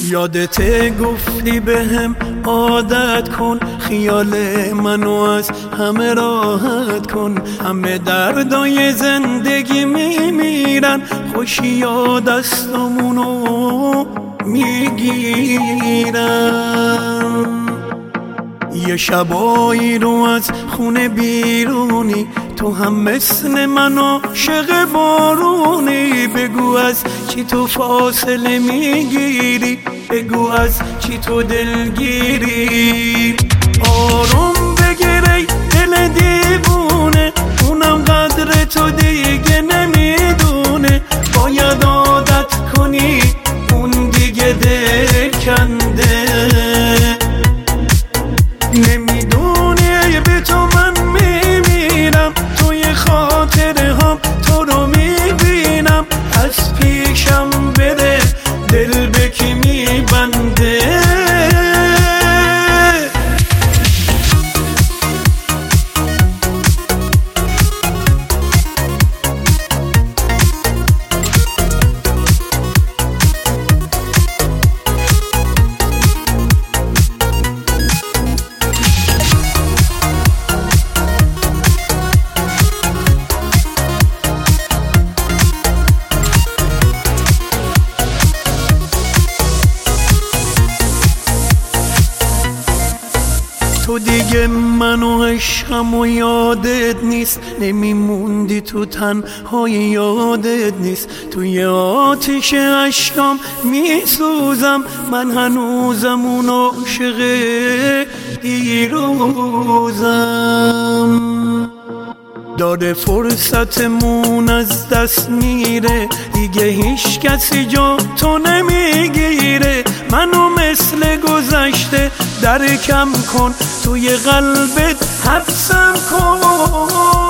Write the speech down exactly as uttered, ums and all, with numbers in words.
یادت گفتی بهم عادت کن، خیال منو از همه راحت کن. همه دردای زندگی میمیرن، خوشی یا دستمونو میگیرن. یه شبایی رو از خونه بیرونی، تو هم مثل من عاشق بارونی. بگو از چی تو فاصله میگیری، بگو از چی تو دلگیری. آروم بگیری دل دیوونه، اونم قدر تو دیگه نمیدونه. باید عادت کنی اون دیگه دل کنده. نمیدونی به تو من میمیرم، توی خاطره هم تو رو میبینم. از پیشم بره دل به کی میبنده. تو دیگه منو عشقم و یادت نیست، نمیموندی تو تنهای یادت نیست. توی آتش عشقم میسوزم، من هنوزم اون عاشق دیروزم. داره فرصتمون از دست میره، دیگه هیچ کسی جا تو نمیگیره. منو مثل گذشته درکم کن، توی قلبت حبسم کن.